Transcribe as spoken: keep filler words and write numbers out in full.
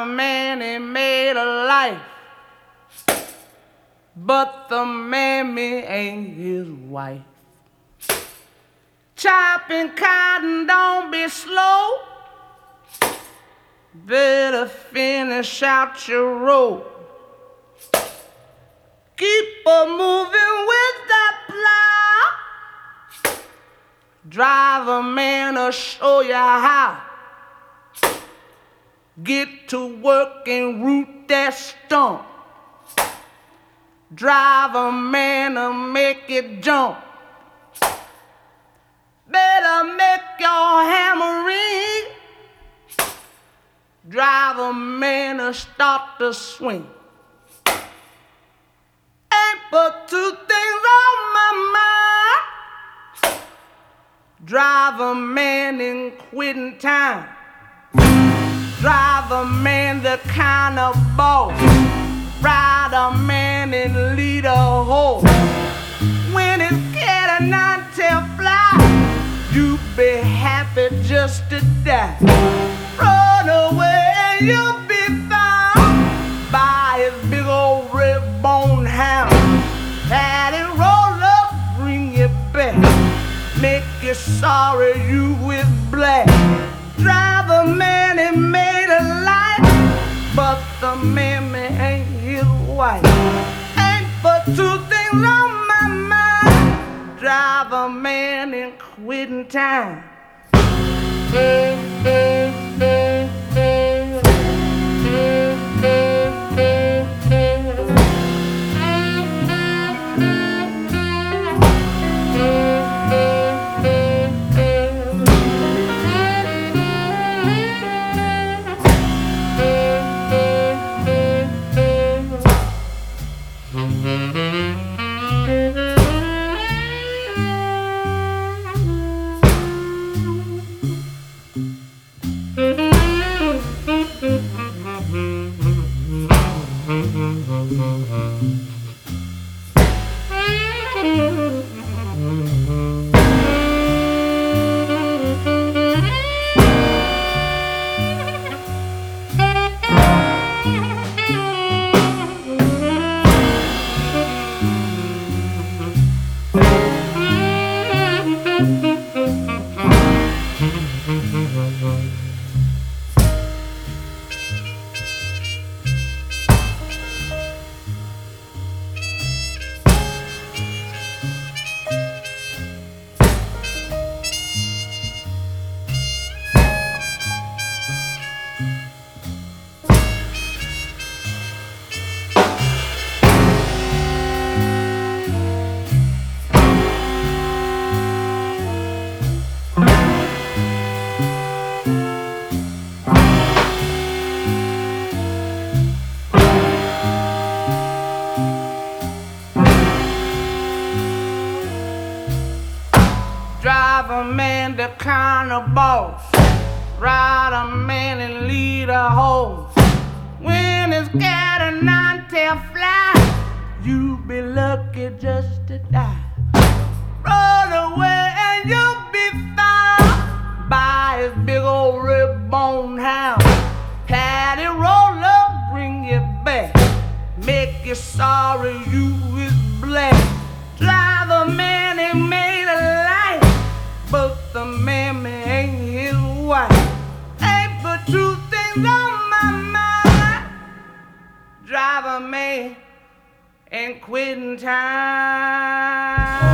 man, he made a life, but the mammy ain't his wife. Chopping cotton, don't be slow. Better finish out your road. Keep a moving with that plow. Driver man will show you how. Get to work and root that stump. Driver man will make it jump. Better make your hammer ring. Driver man will start to swing. Ain't but two things on my mind. Driver man in quitting time. Driver man the kind of boss. Rider man and leader horse. When it's cat and nine tail fly, you be happy just to die. Run away and you'll be found by his big old red bone hound. Daddy roll up, bring you back, make you sorry you with black. Driver man, he made a life, but the mammy ain't his wife. Ain't but two things on my mind. Driver man in quitting time. Driver man, the kind of boss. Rider man and leader horse. When it's got a nine-tail fly, you be lucky just to die. Run away and you'll be found by his big old red bone hound. Paddy roll up, bring you back, make you sorry you is black. Driver man, he made a life, but the mammy ain't his wife. Ain't but two things on my mind. Driver man and quitting time.